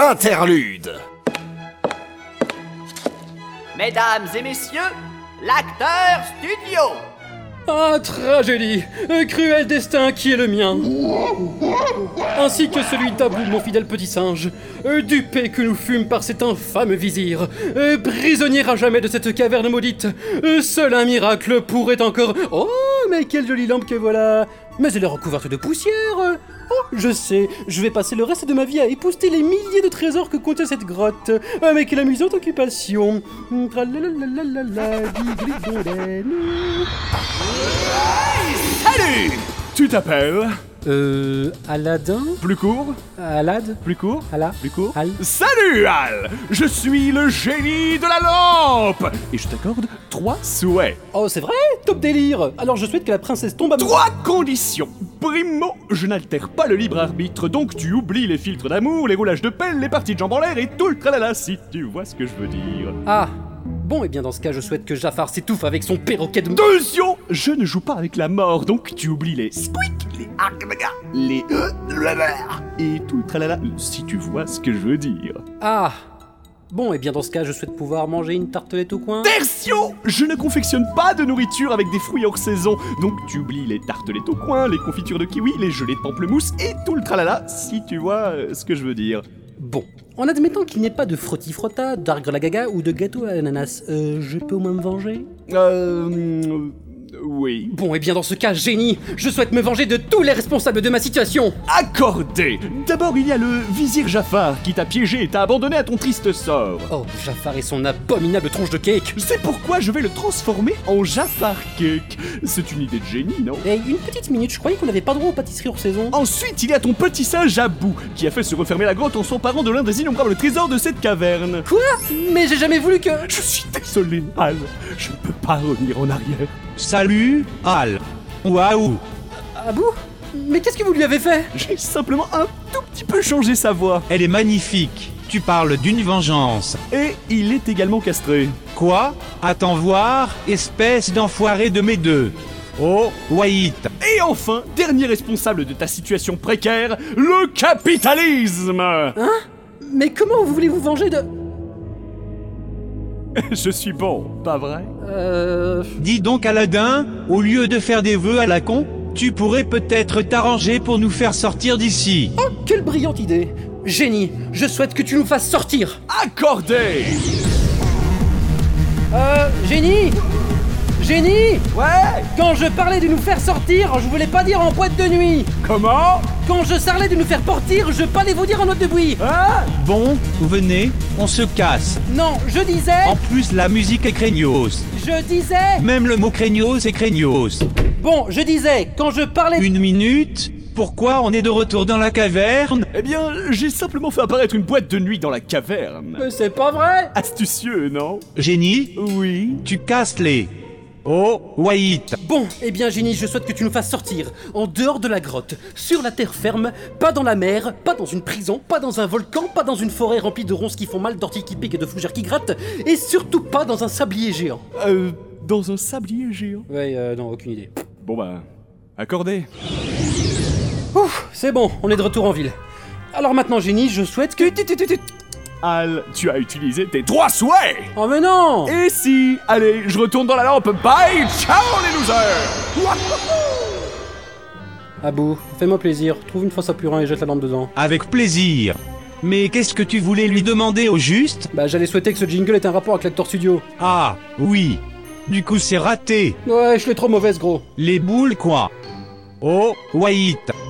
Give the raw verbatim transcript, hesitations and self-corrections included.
Interlude. Mesdames et messieurs, l'acteur studio. Ah, tragédie, un cruel destin qui est le mien. Ainsi que celui d'Abou, mon fidèle petit singe. Euh, dupé que nous fûmes par cet infâme vizir. Euh, prisonnier à jamais de cette caverne maudite. Euh, seul un miracle pourrait encore... Oh, mais quelle jolie lampe que voilà. Mais elle est recouverte de poussière. Oh, je sais, je vais passer le reste de ma vie à épousseter les milliers de trésors que contient cette grotte. Ah, mais quelle amusante occupation. Tralalalalala, digli-dondène. Salut! Tu t'appelles? Euh... Aladdin? Plus court? Alad? Plus court? Ala? Plus court? Al? Salut Al! Je suis le génie de la lampe! Et je t'accorde trois souhaits. Oh, c'est vrai? Top délire! Alors je souhaite que la princesse tombe à... Trois conditions! Primo, je n'altère pas le libre arbitre, donc tu oublies les filtres d'amour, les roulages de pelle, les parties de jambes en l'air et tout le tralala, si tu vois ce que je veux dire. Ah! Bon, et bien dans ce cas, je souhaite que Jafar s'étouffe avec son perroquet de... Deuxième, je ne joue pas avec la mort, donc tu oublies les squeak, les agnaga, les... et tout le tralala, si tu vois ce que je veux dire. Ah! Bon, et bien dans ce cas, je souhaite pouvoir manger une tartelette au coin. Tertio, je ne confectionne pas de nourriture avec des fruits hors saison, donc tu oublies les tartelettes au coin, les confitures de kiwi, les gelées de pamplemousse et tout le tralala, si tu vois euh, ce que je veux dire. Bon, en admettant qu'il n'y ait pas de frotti-frotta, d'argre la gaga ou de gâteau à l'ananas, euh, je peux au moins me venger? Euh... Oui. Bon, et bien dans ce cas, génie, je souhaite me venger de tous les responsables de ma situation. Accordé. D'abord, il y a le vizir Jafar qui t'a piégé et t'a abandonné à ton triste sort. Oh, Jafar et son abominable tronche de cake. C'est pourquoi je vais le transformer en Jafar Cake. C'est une idée de génie, non? Et une petite minute, je croyais qu'on n'avait pas droit aux pâtisseries hors saison. Ensuite, il y a ton petit singe Abou qui a fait se refermer la grotte en s'emparant de l'un des innombrables trésors de cette caverne. Quoi? Mais j'ai jamais voulu que... Je suis désolé, Al. Je ne peux pas revenir en arrière. Salut, Al. Waouh. Abou? Mais qu'est-ce que vous lui avez fait? J'ai simplement un tout petit peu changé sa voix. Elle est magnifique. Tu parles d'une vengeance. Et il est également castré. Quoi? Attends voir, espèce d'enfoiré de mes deux. Oh, Wait. Et enfin, dernier responsable de ta situation précaire, le capitalisme. Hein? Mais comment voulez vous venger de... Je suis bon, pas vrai? Euh... Dis donc, Aladdin, au lieu de faire des vœux à la con, tu pourrais peut-être t'arranger pour nous faire sortir d'ici. Oh, quelle brillante idée! Génie, je souhaite que tu nous fasses sortir. Accordé. Euh, Génie! Génie! Ouais. Quand je parlais de nous faire sortir, je voulais pas dire en boîte de nuit. Comment? Quand je parlais de nous faire partir, je parlais vous dire en note de bruit. Hein? Bon, venez, on se casse. Non, je disais... En plus, la musique est craignos. Je disais... Même le mot craignos est craignos. Bon, je disais, quand je parlais... Une minute? Pourquoi on est de retour dans la caverne? Eh bien, j'ai simplement fait apparaître une boîte de nuit dans la caverne. Mais c'est pas vrai! Astucieux, non? Génie? Oui. Tu casses les... Oh, Wait. Bon, eh bien Génie, je souhaite que tu nous fasses sortir, en dehors de la grotte, sur la terre ferme, pas dans la mer, pas dans une prison, pas dans un volcan, pas dans une forêt remplie de ronces qui font mal, d'orties qui piquent et de fougères qui grattent, et surtout pas dans un sablier géant. Euh, dans un sablier géant? Ouais, euh, non, aucune idée. Bon bah, accordé. Ouf, c'est bon, on est de retour en ville. Alors maintenant Génie, je souhaite que... Al, tu as utilisé tes trois souhaits. Oh mais non! Et si? Allez, je retourne dans la lampe. Bye, ciao les losers. Abou, fais-moi plaisir, trouve une fosse à purin et jette la lampe dedans. Avec plaisir. Mais qu'est-ce que tu voulais lui demander au juste? Bah j'allais souhaiter que ce jingle ait un rapport avec l'acteur studio. Ah, oui. Du coup c'est raté. Ouais, je l'ai trop mauvaise gros. Les boules quoi? Oh, Wait.